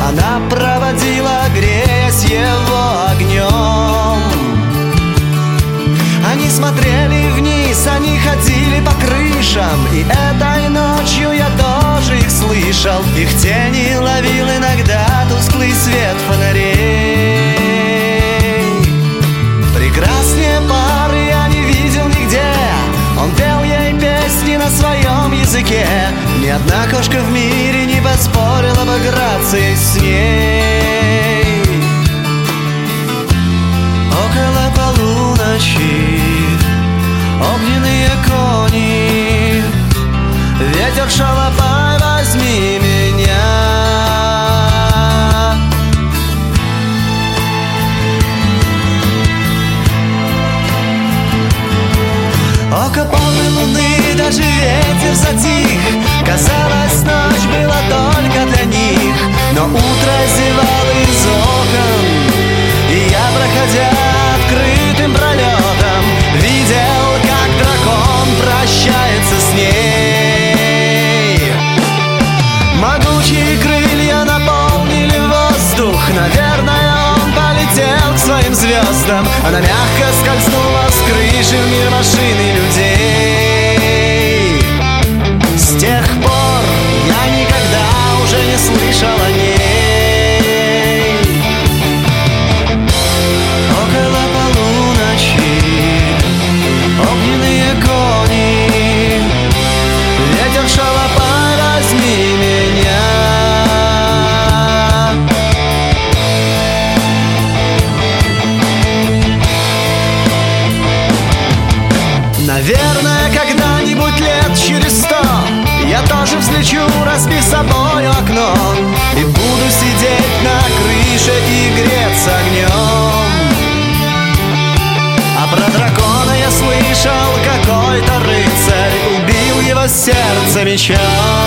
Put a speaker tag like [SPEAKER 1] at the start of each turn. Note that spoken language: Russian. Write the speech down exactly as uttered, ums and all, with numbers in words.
[SPEAKER 1] она проводила, греясь его огнем. Они смотрели вниз, они ходили по крышам, и этой ночью я тоже их слышал. Их тени ловил иногда тусклый свет фонарей. Прекраснее пары я не видел нигде. Он пел ей песни на своем языке. Ни одна кошка в мире не поспорила бы грацией с ней. Около полуночи огненные кони, ветер шалопай, возьми меня. Около полной луны даже ветер затих. Казалось, ночь была только для них, но утро зевало из окон, и я, проходя открытым пролетом, видел, как дракон прощается с ней. Могучие крылья наполнили воздух. Наверное, он полетел к своим звездам. Она мягко скользнула с крыши в мир машин и людей. С тех пор я никогда уже не слышал о ней. Около полуночи огненные кони, ветер шалопай, возьми меня. Наверное, когда-нибудь лет через сто я тоже взлечу, разбив собою окно, и буду сидеть на крыше и греться огнем. А про дракона я слышал, какой-то рыцарь убил его сердце мечом.